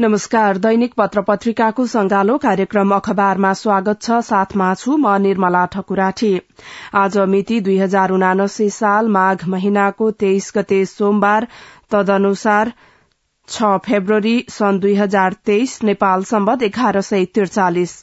नमस्कार। दैनिक पत्र पत्रिकाको संगालो कार्यक्रम अखबारमा स्वागत छ। साथमा छु म निर्मला ठकुराठी। आज मिति 2079 साल माघ महिनाको 23 गते सोमबार, तदनुसार 6 फेब्रुअरी सन् 2023 नेपाल सम्वत 1143।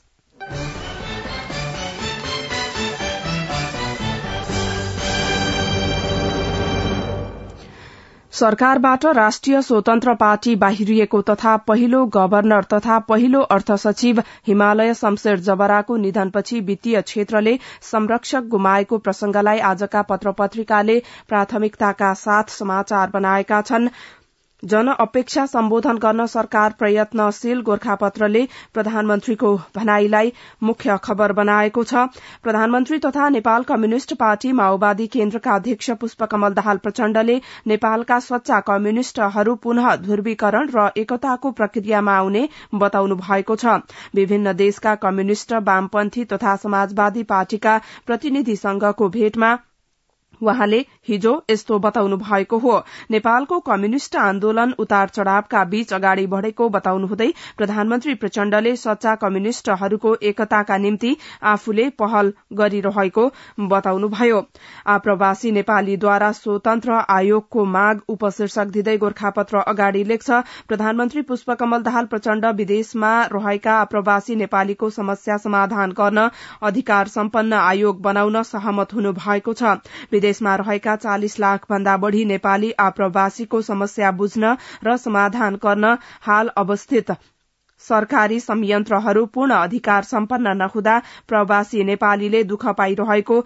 सरकारबाट राष्ट्रिय स्वतन्त्र पार्टी बाहिरिएको तथा पहिलो गवर्नर तथा पहिलो अर्थ सचिव हिमालय शमशेर जबराको निधनपछि वित्तीय क्षेत्रले संरक्षक गुमाएको प्रसंगलाई आजका पत्र पत्रिकाले प्राथमिकताका साथ समाचार बनाएका छन्। जन अपेक्षा सम्बोधन गर्न सरकार प्रयत्नशील, गोरखापत्रले प्रधानमन्त्रीको भनाईलाई मुख्य खबर बनाएको छ। प्रधानमन्त्री तथा नेपाल कम्युनिष्ट पार्टी माओवादी केन्द्रका अध्यक्ष पुष्पकमल दाहाल प्रचण्डले नेपालका सच्चा कम्युनिष्टहरू पुनः ध्रुवीकरण र एकताको प्रक्रियामा आउने बताउनु भएको छ। विभिन्न देशका कम्युनिष्ट, वामपन्थी तथा समाजवादी पार्टीका प्रतिनिधिसँगको भेटमा वहाँले हिजो यस्तो बताउनु भएको हो। नेपालको कम्युनिष्ट आन्दोलन उतार चढ़ावका बीच अगाडि बढ़ेको बताउनुहुँदै प्रधानमन्त्री प्रचण्डले सच्चा कम्युनिष्टहरूको एकताका निम्ति आफूले पहल गरिरहेको बताउनुभयो। आप्रवासी नेपालीद्वारा स्वतन्त्र आयोगको माग उपशीर्षक दिँदै गोरखापत्र अगाडि लेख्छ। प्रधानमन्त्री पुष्पकमल दाहाल प्रचण्ड विदेशमा रहेका आप्रवासी नेपालीको समस्या समाधान गर्न अधिकार सम्पन्न आयोग बनाउन सहमत हुनु भएको छ। देशमा रहेका 40 लाख भन्दा बढ़ी नेपाली आप्रवासीको समस्या बुझ्न र समाधान गर्न हाल अवस्थित सरकारी संयन्त्रहरू पूर्ण अधिकार सम्पन्न नहुँदा प्रवासी नेपालीले दुःख पाइरहेकाले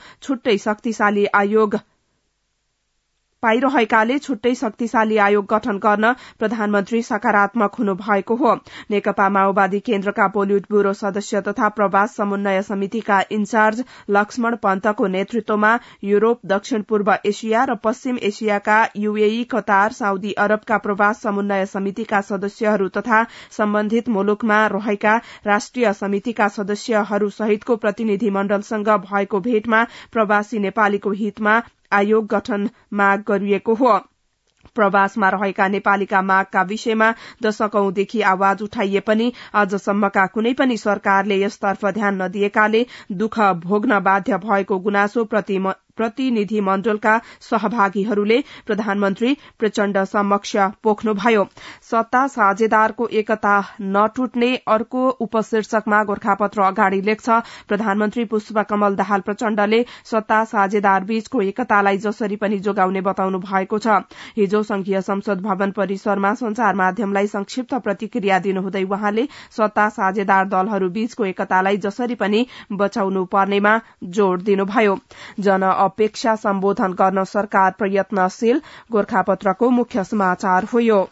छुट्टै शक्तिशाली आयोग गठन गर्न प्रधानमन्त्री सकारात्मक हुनु भएको हो। नेकपा माओवादी केन्द्रका पोलिट ब्यूरो सदस्य तथा प्रवास समन्वय समितिका इन्चार्ज लक्ष्मण पन्तको नेतृत्वमा यूरोप, दक्षिण पूर्व एशिया र पश्चिम एशियाका यूएई, कतार, साउदी अरबका प्रवास समन्वय समितिका सदस्यहरू तथा सम्बन्धित मुलुकमा रहेका राष्ट्रिय समितिका सदस्यहरू सहितको प्रतिनिधि मण्डलसँग भएको भेटमा प्रवासी नेपालीको हितमा आयोग गठन माग गरिएको हो। प्रवासमा रहेका नेपालीका मागका विषयमा दशकौंदेखि आवाज उठाइए पनि आजसम्मका कुनै पनि सरकारले यसतर्फ ध्यान नदिएकाले दुःख भोग्न बाध्य भएको गुनासो प्रतिनिधि मण्डलका सहभागीहरूले प्रधानमन्त्री प्रचण्ड समक्ष पोख्नुभयो। सत्ता साझेदारको एकता नटुट्ने अर्को उपशीर्षकमा गोरखापत्र अगाडि लेख्छ। प्रधानमन्त्री पुष्पकमल दाहाल प्रचण्डले सत्ता साझेदार बीचको एकतालाई जसरी पनि जोगाउने बताउनु भएको छ। हिजो संघीय संसद भवन परिसरमा संचार माध्यमलाई संक्षिप्त प्रतिक्रिया दिनुहुँदै वहाँले सत्ता साझेदार दलहरू बीचको एकतालाई जसरी पनि बचाउनु पर्नेमा जोड़ दिनुभयो। जन अपेक्षा सम्बोधन गर्न सरकार प्रयत्नशील, गोरखापत्रको मुख्य समाचार हो यो।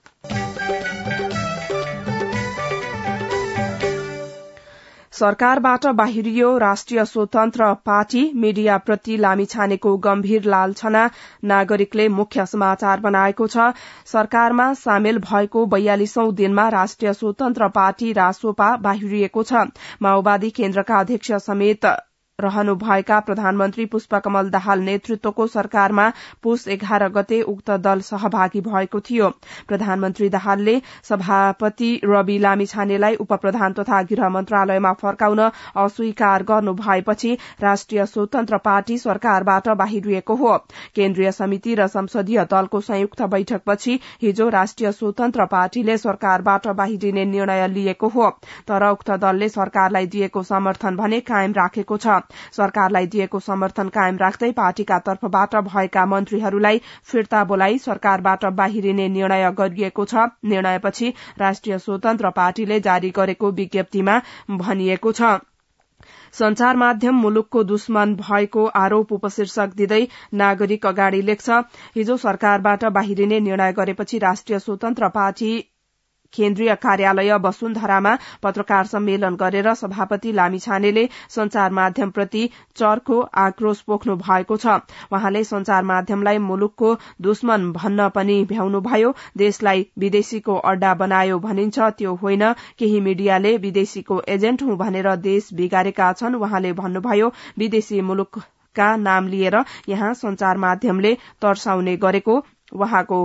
सरकारबाट बाहिरियो राष्ट्रिय स्वतन्त्र पार्टी, मीडियाप्रति लामिछानेको गम्भीर लालछना नागरिकले मुख्य समाचार बनाएको छ। सरकारमा सामेल भएको 42औं दिनमा राष्ट्रिय स्वतन्त्र पार्टी रासोपा बाहिरिएको छ। माओवादी केन्द्रका अध्यक्ष समेत रहनुभएका प्रधानमन्त्री पुष्पकमल दाहाल नेतृत्वको सरकारमा पुष 11 गते उक्त दल सहभागी भएको थियो। प्रधानमन्त्री दाहालले सभापति रवि लामिछानेलाई उपप्रधान तथा गृह मन्त्रालयमा फर्काउन अस्वीकार गर्नु भएपछि राष्ट्रिय स्वतन्त्र पार्टी सरकारबाट बाहिरिएको हो। केन्द्रीय समिति र संसदीय दलको संयुक्त बैठकपछि हिजो राष्ट्रिय स्वतन्त्र पार्टीले सरकारबाट बाहिरिने निर्णय लिएको हो। तर उक्त दलले सरकारलाई दिएको समर्थन भने कायम राखेको छ। सरकारलाई दिएको समर्थन कायम राख्दै पार्टीका तर्फबाट भएका मन्त्रीहरूलाई फिर्ता बोलाई सरकारबाट बाहिरिने निर्णय गरिएको छ। निर्णयपछि राष्ट्रिय स्वतन्त्र पार्टीले जारी गरेको विज्ञप्तिमा भनिएको छ। संचार माध्यम मुलुकको दुश्मन भएको आरोप उपशीर्षक दिँदै नागरिक अगाडि लेख्छ। हिजो सरकारबाट बाहिरिने निर्णय गरेपछि राष्ट्रिय स्वतन्त्र पार्टी केन्द्रीय कार्यालय वसुन्धरामा पत्रकार सम्मेलन गरेर सभापति लामिछानेले संचार माध्यमप्रति चर्को आक्रोश पोख्नु भएको छ। वहाँले संचार माध्यमलाई मुलुकको दुश्मन भन्न पनि भ्याउनुभयो। देशलाई विदेशीको अड्डा बनायो भनिन्छ, त्यो होइन। केही मीडियाले विदेशीको एजेन्ट हुँ भनेर देश बिगारेका छन्। वहाँले भन्नुभयो, विदेशी मुलुकका नाम लिएर यहाँ संचार माध्यमले तर्साउने गरेको वहाँको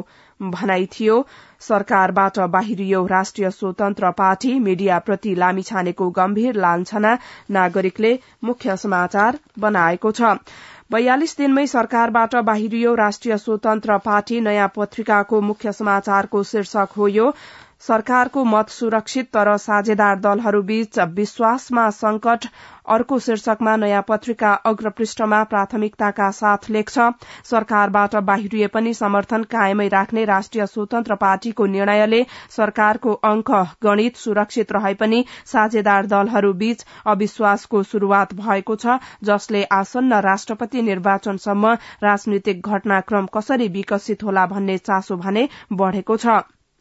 भनाइ थियो। सरकारबाट बाहिरियो राष्ट्रिय स्वतन्त्र पार्टी, मीडियाप्रति लामिछानेको गम्भीर लान्छना नागरिकले मुख्य समाचार बनाएको छ। 42 दिनमै सरकारबाट बाहिरियो राष्ट्रिय स्वतन्त्र पार्टी, नयाँ पत्रिकाको मुख्य समाचारको शीर्षक हो यो। सरकारको मत सुरक्षित तर साझेदार दलहरूबीच विश्वासमा संकट। अर्को शीर्षकमा नयाँ पत्रिका अग्रपृष्ठमा प्राथमिकताका साथ लेख्छ, सरकारबाट बाहिरिए पनि समर्थन कायमै राख्ने राष्ट्रिय स्वतन्त्र पार्टीको निर्णयले सरकारको अंक गणित सुरक्षित रहे पनि साझेदार दलहरूबीच अविश्वासको शुरूआत भएको छ, जसले आसन्न राष्ट्रपति निर्वाचनसम्म राजनीतिक घटनाक्रम कसरी विकसित होला भन्ने चासो भने बढ़ेको छ।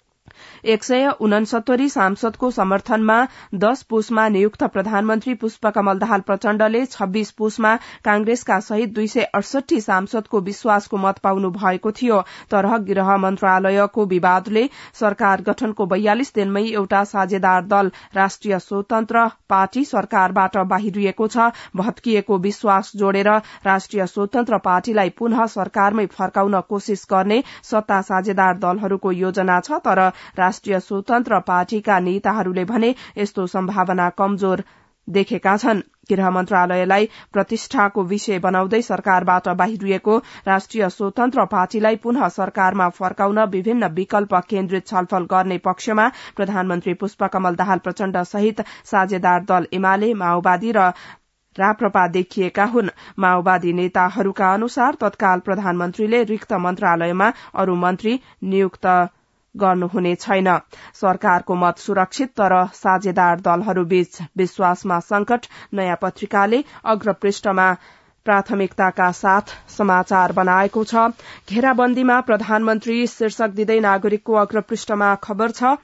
169 सांसदको समर्थनमा 10 पुसमा नियुक्त प्रधानमन्त्री पुष्पकमल दाहाल प्रचण्डले 26 पुसमा कांग्रेसका सहित 268 सांसदको विश्वासको मत पाउनु भएको थियो। तर गृह मन्त्रालयको विवादले सरकार गठनको 42 दिनमै एउटा साझेदार दल राष्ट्रिय स्वतन्त्र पार्टी सरकारबाट बाहिरिएको छ। भत्किएको विश्वास जोडेर राष्ट्रिय स्वतन्त्र पार्टीलाई पुनः सरकारमै फर्काउन कोशिश गर्ने सत्ता साझेदार दलहरूको योजना छ। तर राष्ट्रिय स्वतन्त्र पार्टीका नेताहरूले भने यस्तो सम्भावना कमजोर देखेका छन्। गृह मन्त्रालयलाई प्रतिष्ठाको विषय बनाउँदै सरकारबाट बाहिरिएको राष्ट्रिय स्वतन्त्र पार्टीलाई पुनः सरकारमा फर्काउन विभिन्न विकल्प केन्द्रित छलफल गर्ने पक्षमा प्रधानमन्त्री पुष्पकमल दाहाल प्रचण्ड सहित साझेदार दल एमाले, माओवादी र राप्रपा देखिएका हुन्। माओवादी नेताहरूका अनुसार तत्काल प्रधानमन्त्रीले रिक्त मन्त्रालयमा अरू मन्त्री नियुक्त गर्नुहुने छैन। सरकारको मत सुरक्षित तर साझेदार दलहरूबीच विश्वासमा संकट। नयाँ पत्रिकाले अग्रपृष्ठमा प्राथमिकताका साथ समाचार बनाएको छ। घेराबन्दीमा प्रधानमन्त्री शीर्षक दिँदै नागरिकको अग्रपृष्ठमा खबर छ।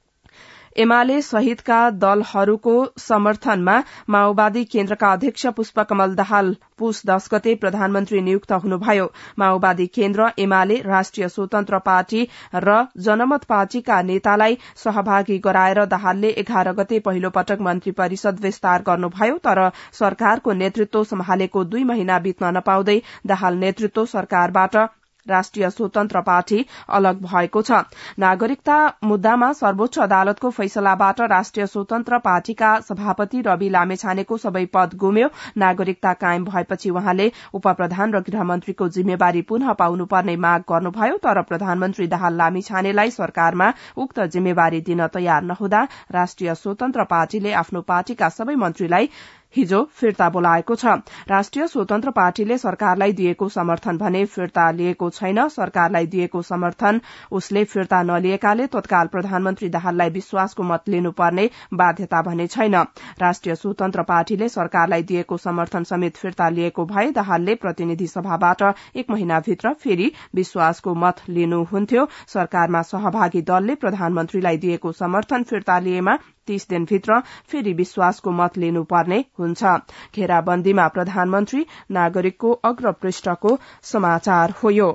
एमाले सहितका दलहरूको समर्थनमा माओवादी केन्द्रका अध्यक्ष पुष्पकमल दाहाल पुस 10 गते प्रधानमन्त्री नियुक्त हुनुभयो। माओवादी केन्द्र, एमाले, राष्ट्रिय स्वतन्त्र पार्टी र जनमत पार्टीका नेतालाई सहभागी गराएर दाहालले 11 गते पहिलो पटक मन्त्री परिषद विस्तार गर्नुभयो। तर सरकारको नेतृत्व सम्हालेको 2 महिना बित्न नपाउँदै दाहाल नेतृत्व सरकारबाट राष्ट्रिय स्वतन्त्र पार्टी अलग भएको छ। नागरिकता मुद्दामा सर्वोच्च अदालतको फैसलाबाट राष्ट्रिय स्वतन्त्र पार्टीका सभापति रवि लामेछानेको सबै पद गुम्यो। नागरिकता कायम भएपछि उहाँले उपप्रधान र गृहमन्त्रीको जिम्मेवारी पुनः पाउनुपर्ने माग गर्नुभयो। तर प्रधानमन्त्री दाहाल लामिछानेलाई सरकारमा उक्त जिम्मेवारी दिन तयार नहुँदा राष्ट्रिय स्वतन्त्र पार्टीले आफ्नो पार्टीका सबै मन्त्रीलाई हिजो फिर्ता बोलाएको छ। राष्ट्रिय स्वतन्त्र पार्टीले सरकारलाई दिएको समर्थन भने फिर्ता लिएको छैन। सरकारलाई दिएको समर्थन उसले फिर्ता नलिएकाले तत्काल प्रधानमन्त्री दाहाललाई विश्वासको मत लिनुपर्ने बाध्यता भने छैन। राष्ट्रिय स्वतन्त्र पार्टीले सरकारलाई दिएको समर्थन समेत फिर्ता लिएको भए दाहालले प्रतिनिधि सभाबाट 1 महिनाभित्र फेरि विश्वासको मत लिनुहुन्थ्यो। सरकारमा सहभागी दलले प्रधानमन्त्रीलाई दिएको समर्थन फिर्ता लिएमा 30 दिनभित्र फेरि विश्वासको मत लिनुपर्ने हुन्छ। घेराबन्दीमा प्रधानमन्त्री नागरिकको अग्रपृष्ठको समाचार हो यो।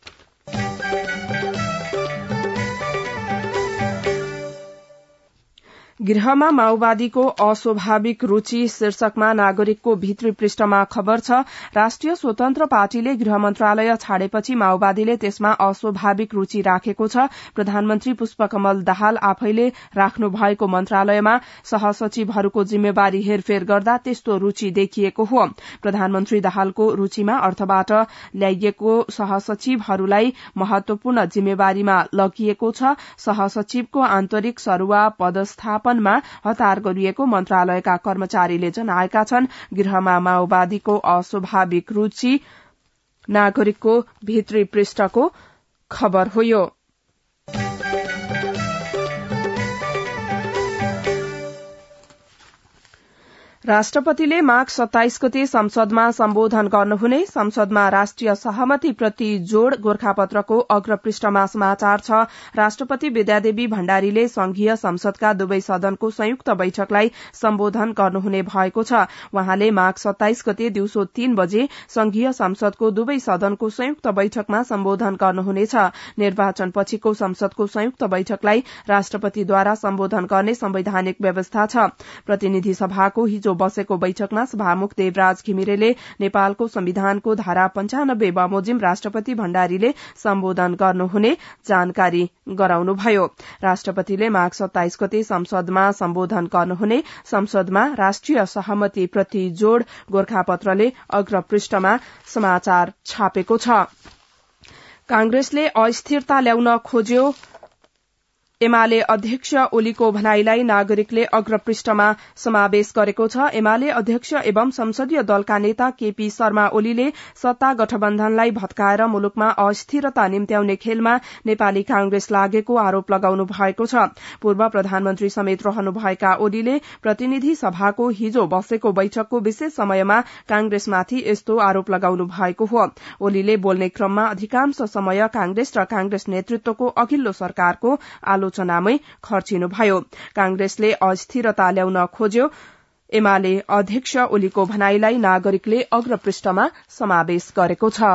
गृहमा माओवादीको अस्वाभाविक रुचि शीर्षकमा नागरिकको भित्री पृष्ठमा खबर छ। राष्ट्रिय स्वतन्त्र पार्टीले गृह मन्त्रालय छाडेपछि माओवादीले त्यसमा अस्वाभाविक रुचि राखेको छ। प्रधानमन्त्री पुष्पकमल दाहाल आफैले राख्नु भएको मन्त्रालयमा सहसचिवहरूको जिम्मेवारी हेरफेर गर्दा त्यस्तो रुचि देखिएको हो। प्रधानमन्त्री दाहालको रुचिमा अर्थबाट ल्याइएको सहसचिवहरूलाई महत्वपूर्ण जिम्मेवारीमा लगिएको छ। सहसचिवको आन्तरिक सरुवा पदस्थापन हतार गरिएको मन्त्रालयका कर्मचारीले जनाएका छन्। गृहमा माओवादीको अस्वाभाविक रुचि नागरिकको भित्री पृष्ठको खबर हो यो। राष्ट्रपतिले माघ 27 गते संसदमा सम्बोधन गर्नुहुने। संसदमा राष्ट्रिय सहमतिप्रति जोड़ गोर्खापत्रको अग्रपृष्ठमा समाचार छ। राष्ट्रपति विद्यादेवी भण्डारीले संघीय संसदका दुवै सदनको संयुक्त बैठकलाई सम्बोधन गर्नुहुने भएको छ। उहाँले माघ 27 गते दिउँसो 3 बजे संघीय संसदको दुवै सदनको संयुक्त बैठकमा सम्बोधन गर्नुहुनेछ। निर्वाचनपछिको संसदको संयुक्त बैठकलाई राष्ट्रपतिद्वारा सम्बोधन गर्ने संवैधानिक व्यवस्था छ। प्रतिनिधि सभाको हिजो हिजो बसेको बैठकमा सभामुख देवराज घिमिरेले नेपालको संविधानको धारा 95 बमोजिम राष्ट्रपति भण्डारीले सम्बोधन गर्नुहुने जानकारी गराउनुभयो। राष्ट्रपतिले माघ 27 गते संसदमा सम्बोधन गर्नुहुने, संसदमा राष्ट्रिय सहमति प्रति जोड़ गोरखापत्रले अग्रपृष्ठमा समाचार छापेको छ। कांग्रेसले अस्थिरता ल्याउन खोज्यो, एमाले अध्यक्ष ओलीको भनाईलाई नागरिकले अग्रपृष्ठमा समावेश गरेको छ। एमाले अध्यक्ष एवं संसदीय दलका नेता केपी शर्मा ओलीले सत्ता गठबन्धनलाई भत्काएर मुलुकमा अस्थिरता निम्त्याउने खेलमा नेपाली कांग्रेस लागेको आरोप लगाउनु भएको छ। पूर्व प्रधानमन्त्री समेत रहनुभएका ओलीले प्रतिनिधि सभाको हिजो बसेको बैठकको विशेष समयमा कांग्रेसमाथि यस्तो आरोप लगाउनु भएको हो। ओलीले बोल्ने क्रममा अधिकांश समय कांग्रेस र कांग्रेस नेतृत्वको अघिल्लो सरकारको आलोचनामै खर्चिनुभयो। कांग्रेसले अस्थिरता ल्याउन खोज्यो, एमाले अध्यक्ष ओलीको भनाईलाई नागरिकले अग्रपृष्ठमा समावेश गरेको छ।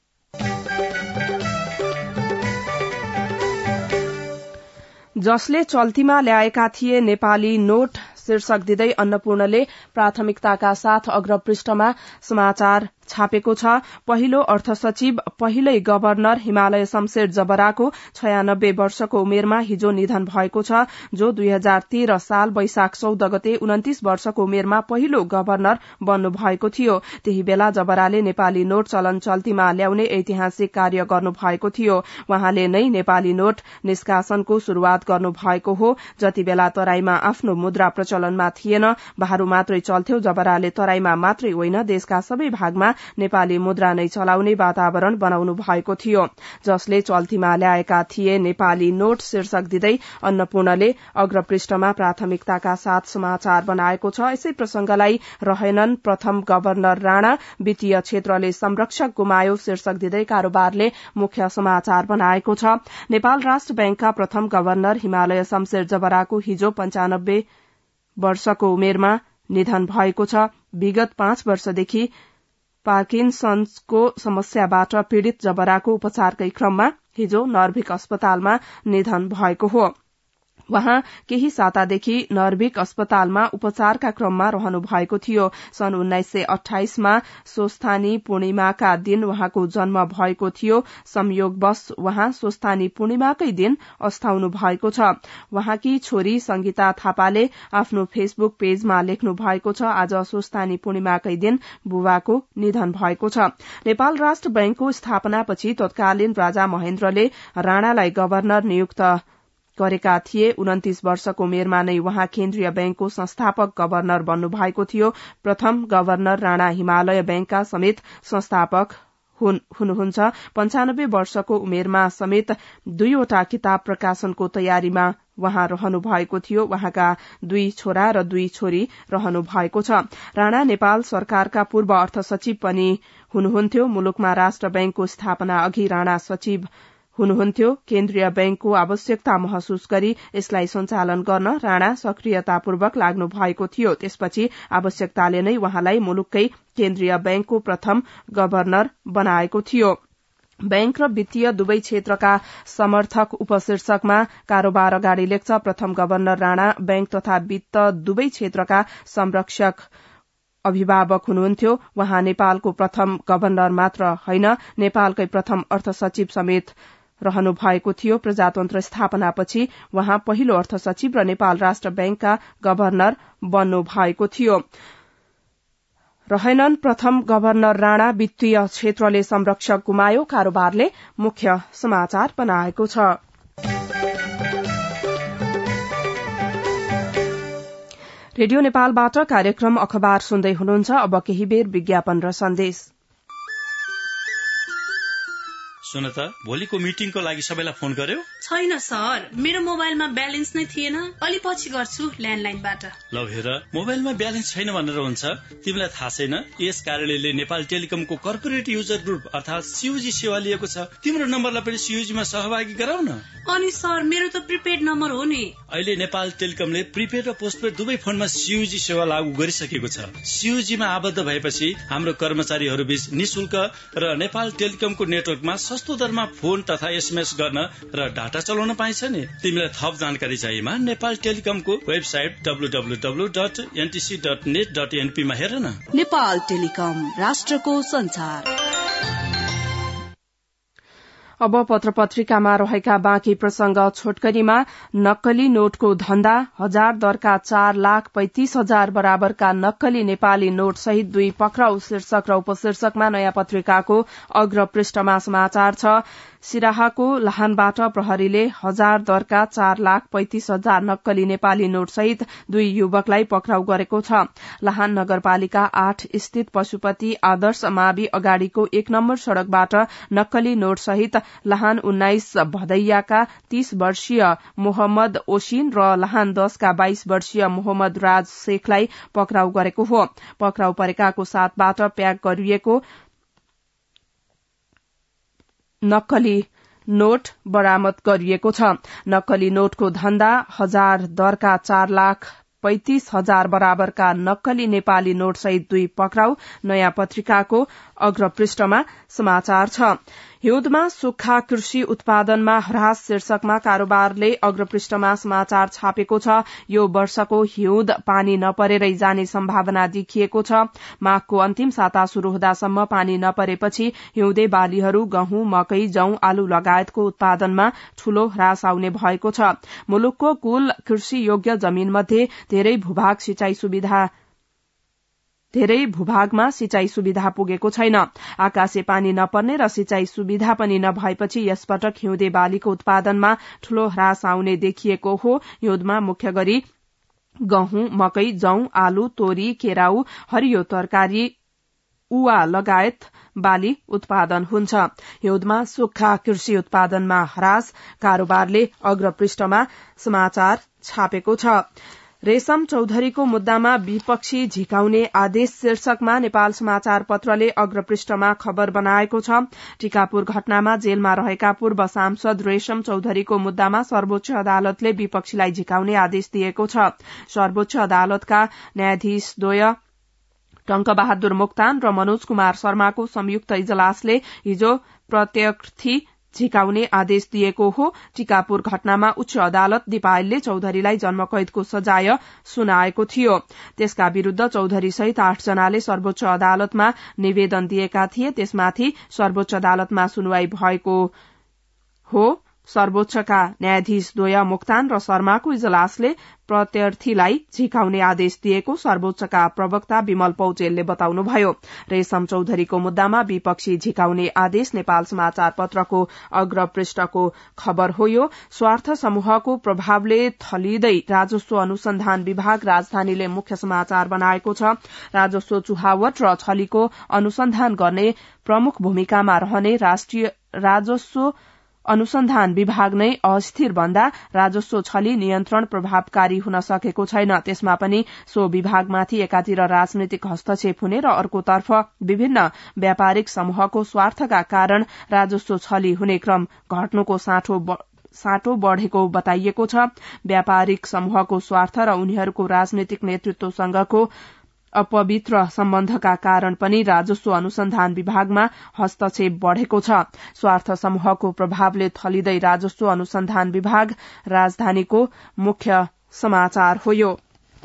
जसले चल्तीमा ल्याएका थिए नेपाली नोट शीर्षक दिँदै अन्नपूर्णले प्राथमिकताका साथ अग्रपृष्ठमा समाचार छापेको छ। पहिलो अर्थ सचिव, पहिलै गवर्नर हिमालय शमशेर जबराको 96 वर्षको उमेरमा हिजो निधन भएको छ, जो 2013 साल वैशाख 14 गते 29 वर्षको उमेरमा पहिलो गवर्नर बन्नु भएको थियो। त्यही बेला जबराले नेपाली नोट चलन चल्तीमा ल्याउने ऐतिहासिक कार्य गर्नु भएको थियो। वहाँले नै नेपाली नोट निष्कासनको शुरूआत गर्नु भएको हो। जति बेला तराईमा आफ्नो मुद्रा प्रचलनमा थिएन, बहारू मात्रै चल्थ्यो, जबराले तराईमा मात्रै होइन देशका सबै भागमा नेपाली मुद्रा नै चलाउने वातावरण बनाउनु भएको थियो। जसले चल्तीमा ल्याएका थिए नेपाली नोट शीर्षक दिँदै अन्नपूर्णले अग्रपृष्ठमा प्राथमिकताका साथ समाचार बनाएको छ। यसै प्रसंगलाई रहेनन् प्रथम गवर्नर राणा, वित्तीय क्षेत्रले संरक्षक गुमायो शीर्षक दिँदै कारोबारले मुख्य समाचार बनाएको छ। नेपाल राष्ट्र बैंकका प्रथम गवर्नर हिमालय शमशेर जबराको हिजो 95 वर्षको उमेरमा निधन भएको छ। विगत 5 वर्षदेखि पार्किन्सनको समस्याबाट पीड़ित जबराको उपचारकै क्रममा हिजो नर्भिक अस्पतालमा निधन भएको हो। वहाँ केही सातादेखि नर्भिक अस्पतालमा उपचारका क्रममा रहनु भएको थियो। सन् 1928 मा स्वस्थानी पूर्णिमाका दिन वहाँको जन्म भएको थियो। संयोगवश वहाँ स्वस्थानी पूर्णिमाकै दिन अस्ताउनु भएको छ। वहाँकी छोरी संगीता थापाले आफ्नो फेसबुक पेजमा लेख्नु भएको छ, आज स्वस्थानी पूर्णिमाकै दिन बुबाको निधन भएको छ। नेपाल राष्ट्र बैंकको स्थापनापछि तत्कालीन राजा महेन्द्रले राणालाई गवर्नर नियुक्त गरेका थिए। 29 वर्षको उमेरमा नै वहाँ केन्द्रीय बैंकको संस्थापक गवर्नर बन्नु भएको थियो। प्रथम गवर्नर राणा हिमालय बैंकका समेत संस्थापक हुनुहुन्छ। 95 वर्षको उमेरमा समेत 2वटा किताब प्रकाशनको तयारीमा वहाँ रहनु भएको थियो। वहाँका 2 छोरा र 2 छोरी रहनु भएको छ। राणा नेपाल सरकारका पूर्व अर्थ सचिव पनि हुनुहुन्थ्यो। मुलुकमा राष्ट्र बैंकको स्थापना अघि राणा सचिव हुनुहुन्थ्यो। केन्द्रीय बैंकको आवश्यकता महसुस गरी यसलाई सञ्चालन गर्न राणा सक्रियतापूर्वक लाग्नु भएको थियो। त्यसपछि आवश्यकताले नै वहाँलाई मुलुककै केन्द्रीय बैंकको प्रथम गवर्नर बनाएको थियो। बैंक र वित्तीय दुवै क्षेत्रका समर्थक उपशीर्षकमा कारोबार अगाडि लेख्छ। प्रथम गवर्नर राणा बैंक तथा वित्त दुवै क्षेत्रका संरक्षक अभिभावक हुनुहुन्थ्यो। वहाँ नेपालको प्रथम गवर्नर मात्र होइन, नेपालकै प्रथम अर्थ सचिव समेत रहनु भएको थियो। प्रजातन्त्र स्थापनापछि वहाँ पहिलो अर्थ सचिव र नेपाल राष्ट्र बैंकका गवर्नर बन्नु भएको थियो। रहेनन् प्रथम गवर्नर राणा, वित्तीय क्षेत्रले संरक्षक गुमायो, कारोबारले मुख्य समाचार बनाएको छ। रेडियो नेपालबाट कार्यक्रम अखबार सुन्दै हुनुहुन्छ। अब केही बेर विज्ञापन र सन्देश। सुन त, भोलिको मिटिङको लागि सबैलाई फोन गर्यो? छैन सर, मेरो मोबाइलमा ब्यालेन्स नै थिएन। अलि पछि गर्छु ल्यान्डलाइनबाट। ल हेर, मोबाइलमा ब्यालेन्स छैन भनेर हुन्छ? तिमीलाई थाहा छैन यस कार्यालयले नेपाल टेलिकमको कर्पोरेट युजर ग्रुप अर्थात सीयूजी सेवा लिएको छ। तिम्रो नम्बरलाई पनि सीयूजीमा सहभागी गराउन। अनि सर, मेरो त प्रिपेड नम्बर हो नि। अहिले नेपाल टेलिकमले प्रिपेड र पोस्टपेड दुवै फोनमा सीयूजी सेवा लागू गरिसकेको छ। सीयूजीमा आबद्ध भएपछि हाम्रो कर्मचारीहरू बीच निशुल्क र नेपाल टेलिकमको नेटवर्कमा सस्तो दरमा फोन तथा SMS गर्न र डाटा चलाउन पाइन्छ नि। तिमीलाई थप जानकारी चाहिएमा नेपाल टेलिकमको वेबसाइट www.ntc.net.np मा हेर न। नेपाल टेलिकम, राष्ट्रको संचार। अब पत्र-पत्रिकामा रहेका बाँकी प्रसंग छोटकरीमा नक्कली नोटको धन्दा, 1000 दरका 4,35,000 बराबरका नक्कली नेपाली नोट सहित 2 पक्राउ शीर्षक र उपशीर्षकमा नयाँ पत्रिकाको अग्र पृष्ठमा समाचार छ। सिराहाको लाहानबाट प्रहरीले 1000 दरका 4,35,000 नक्कली नेपाली नोट सहित 2 युवकलाई पक्राउ गरेको छ। लाहान नगरपालिका 8 स्थित पशुपति आदर्श मावि अगाडिको 1 नम्बर सड़कबाट नक्कली नोट सहित लाहान 19 भदैयाका 30 वर्षीय मोहम्मद ओसिन र लाहान 10 का 22 वर्षीय मोहम्मद राज शेखलाई पक्राउ गरेको हो। पक्राउ परेकाको साथबाट प्याक गरिएको नक्कली नोट बरामद गरिएको छ। नक्कली नोटको धन्दा, 1000 दरका 4,35,000 बराबरका नक्कली नेपाली नोट सहित 2 पक्राउ नयाँ पत्रिकाको अग्र पृष्ठमा समाचार छ। हिउँदमा सुक्खा कृषि उत्पादनमा ह्रास शीर्षकमा कारोबारले अग्र पृष्ठमा समाचार छापेको छ। यो वर्षको हिउँद पानी नपरेरै जाने सम्भावना देखिएको छ। माघको अन्तिम साता शुरू हुँदासम्म पानी नपरेपछि हिउँदे बालीहरू गहुँ, मकै, जौं, आलु लगायतको उत्पादनमा ठूलो ह्रास आउने भएको छ। मुलुकको कुल कृषि योग्य जमीन मध्ये धेरै भूभागमा सिंचाई सुविधा पुगेको छैन। आकाशे पानी नपर्ने र सिंचाई सुविधा पनि नभएपछि यसपटक हिउँदे बालीको उत्पादनमा ठूलो ह्रास आउने देखिएको हो। हिउँदमा मुख्य गरी गहुँ, मकै, जौं, आलु, तोरी, केराउ, हरियो तरकारी, उवा लगायत बाली उत्पादन हुन्छ। हिउँदमा सुक्खा कृषि उत्पादनमा ह्रास कारोबारले अग्र पृष्ठमा समाचार छापेको छ। रेशम चौधरीको मुद्दामा विपक्षी झिकाउने आदेश शीर्षकमा नेपाल समाचार पत्रले अग्र पृष्ठमा खबर बनाएको छ। टिकापुर घटनामा जेलमा रहेका पूर्व सांसद रेशम चौधरीको मुद्दामा सर्वोच्च अदालतले विपक्षीलाई झिकाउने आदेश दिएको छ। सर्वोच्च अदालतका न्यायाधीश द्वय टंकबहादुर मोक्तान र मनोज कुमार शर्माको संयुक्त इजलासले हिजो प्रत्यर्थी झिकाउने आदेश दिएको हो। टिकापुर घटनामा उच्च अदालत दिपायलले चौधरीलाई जन्मकैदको सजाय सुनाएको थियो। त्यसका विरूद्ध चौधरी सहित 8 जनाले सर्वोच्च अदालतमा निवेदन दिएका थिए। त्यसमाथि सर्वोच्च अदालतमा सुनवाई भएको हो। सर्वोच्चका न्यायाधीश द्वय मोक्तान र शर्माको इजलासले प्रत्यर्थीलाई झिकाउने आदेश दिएको सर्वोच्चका प्रवक्ता विमल पौडेलले बताउनुभयो। रेशम चौधरीको मुद्दामा विपक्षी झिकाउने आदेश नेपाल समाचार पत्रको अग्र पृष्ठको खबर हो। यो स्वार्थ समूहको प्रभावले थलिँदै राजस्व अनुसन्धान विभाग राजधानीले मुख्य समाचार बनाएको छ। राजस्व चुहावट र छलीको अनुसन्धान गर्ने प्रमुख भूमिकामा रहने राष्ट्रिय राजस्व अनुसन्धान विभाग नै अस्थिर भन्दा राजस्व छली नियन्त्रण प्रभावकारी हुन सकेको छैन। त्यसमा पनि सो विभागमाथि एकातिर राजनीतिक हस्तक्षेप हुने र अर्कोतर्फ विभिन्न व्यापारिक समूहको स्वार्थका कारण राजस्व छली हुने क्रम घट्नुको साटो बढ़ेको बताइएको छ। व्यापारिक समूहको स्वार्थ र उनीहरूको राजनीतिक नेतृत्वसँगको अपवित्र सम्बन्धका कारण पनि राजस्व अनुसन्धान विभागमा हस्तक्षेप बढ़ेको छ। स्वार्थ समूहको प्रभावले थलिँदै राजस्व अनुसन्धान विभाग राजधानीको मुख्य समाचार हो। यो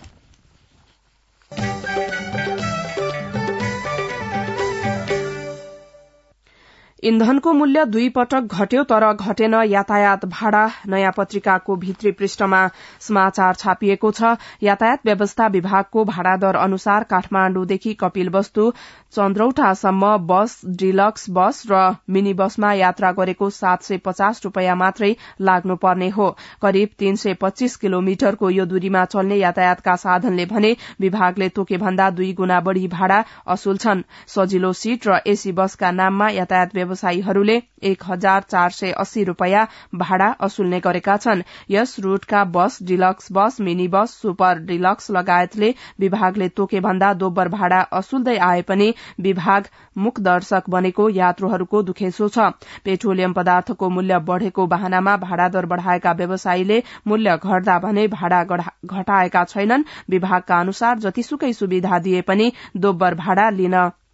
इन्धनको मूल्य 2 पटक घट्यो तर घटेन यातायात भाडा नयाँ पत्रिकाको भित्री पृष्ठमा समाचार छापिएको छ। यातायात व्यवस्था विभागको भाडा दर अनुसार काठमाण्डुदेखि कपिलवस्तु चन्द्रौटासम्म बस, डिलक्स बस र मिनी बसमा यात्रा गरेको 750 रूपियाँ मात्रै लाग्नुपर्ने हो। करिब 325 किलोमिटरको यो दूरीमा चल्ने यातायातका साधनले भने विभागले तोके भन्दा 2 गुणा बढ़ी भाडा असुल्छन्। सजिलो सीट र एसी बसका नाममा यातायात व्यवसायीहरूले 1480 रूपियाँ भाडा असुल्ने गरेका छन्। यस रूटका bus, deluxe bus, mini bus, super deluxe लगायतले विभागले तोके भन्दा दोब्बर भाडा असुल्दै आए पनि विभाग मुख दर्शक बनेको यात्रुहरूको दुखेसो छ। पेट्रोलियम पदार्थको मूल्य बढ़ेको बहानामा भाडा दर बढ़ाएका व्यवसायीले मूल्य घट्दा भने भाडा घटाएका छैनन्। विभागका अनुसार जतिसुकै सुविधा दिए पनि दोब्बर भाडा लिन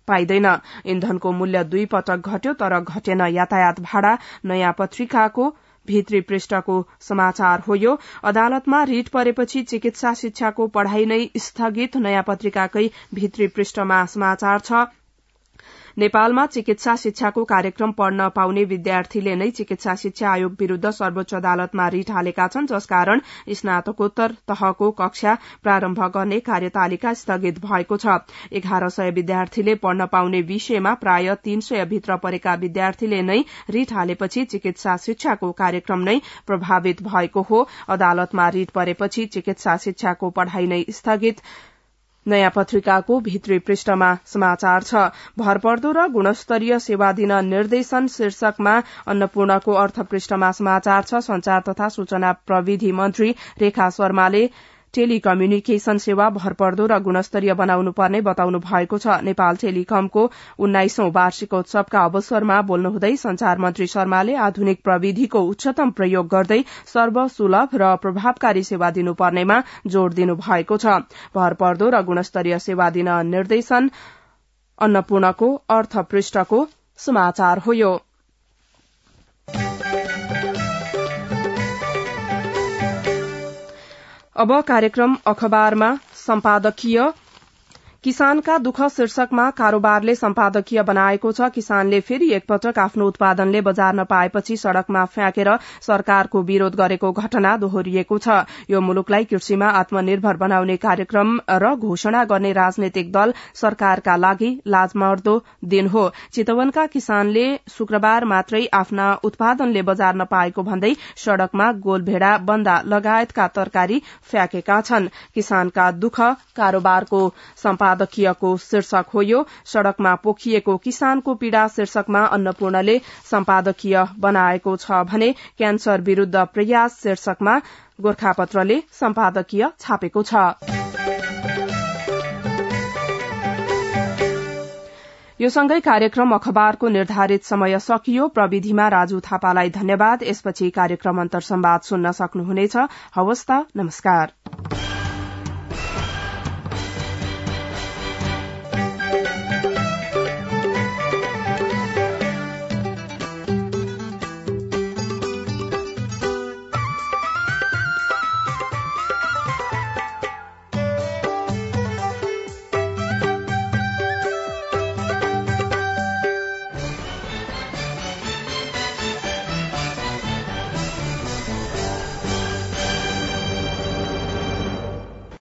पाइँदैन। इन्धनको मूल्य 2 पटक घट्यो तर घटेन यातायात भाडा। नयाँ पत्रिकाको भित्री पृष्ठको समाचार हो यो। अदालतमा रिट परेपछि चिकित्सा शिक्षाको पढ़ाई नै स्थगित। नयाँ पत्रिकाकै भित्री पृष्ठमा समाचार छ। नेपालमा चिकित्सा शिक्षाको कार्यक्रम पढ़न पाउने विद्यार्थीले नै चिकित्सा शिक्षा आयोग विरूद्ध सर्वोच्च अदालतमा रिट हालेका छन्, जसकारण स्नातकोत्तर तहको कक्षा प्रारम्भ गर्ने कार्यतालिका स्थगित भएको छ। 1100 विद्यार्थीले पढ़न पाउने विषयमा प्राय 300 भित्र परेका विद्यार्थीले नै रिट हालेपछि चिकित्सा शिक्षाको कार्यक्रम नै प्रभावित भएको हो। अदालतमा रिट परेपछि चिकित्सा शिक्षाको पढ़ाई नै स्थगित। नयाँ पत्रिकाको भित्री पृष्ठमा समाचार छ। भरपर्दो र गुणस्तरीय सेवा दिन निर्देशन शीर्षकमा अन्नपूर्णको अर्थ पृष्ठमा समाचार छ। संचार तथा सूचना प्रविधि मन्त्री रेखा शर्माले टेलिकम्युनिकेशन सेवा भरपर्दो र गुणस्तरीय बनाउनु पर्ने बताउनु भएको छ। नेपाल टेलिकमको 19औं वार्षिकोत्सवका अवसरमा बोल्नुहुँदै संचार मन्त्री शर्माले आधुनिक प्रविधिको उच्चतम प्रयोग गर्दै सर्वसुलभ र प्रभावकारी सेवा दिनुपर्नेमा जोड़ दिनु भएको छ। भरपर्दो र गुणस्तरीय सेवा दिन निर्देशन अन्नपूर्णको अर्थ पृष्ठको समाचार हो यो। अब कार्यक्रम अखबारमा सम्पादकीय किसानका दुःख शीर्षकमा कारोबारले सम्पादकीय बनाएको छ। किसानले फेरि एकपटक आफ्नो उत्पादनले बजार नपाएपछि सड़कमा फ्याँकेर सरकारको विरोध गरेको घटना दोहोरिएको छ। यो मुलुकलाई कृषिमा आत्मनिर्भर बनाउने कार्यक्रम र घोषणा गर्ने राजनैतिक दल सरकारका लागि लाजमर्दो दिन हो। चितवनका किसानले शुक्रबार मात्रै आफ्ना उत्पादनले बजार नपाएको भन्दै सड़कमा गोलभेड़ा बन्दा लगायतका तरकारी फ्याँकेका छन्। किसानका दुःख कारोबारको सम्पादकीयको शीर्षक हो यो। सड़कमा पोखिएको किसानको पीड़ा शीर्षकमा अन्नपूर्णले सम्पादकीय बनाएको छ भने क्यान्सर विरूद्ध प्रयास शीर्षकमा गोर्खापत्रले सम्पादकीय छापेको छ। यो सँगै कार्यक्रम अखबारको निर्धारित समय सकियो। प्रविधिमा राजु थापालाई धन्यवाद। यसपछि कार्यक्रम अन्तर्संवाद सुन्न सक्नुहुनेछ। हवस् त, नमस्कार।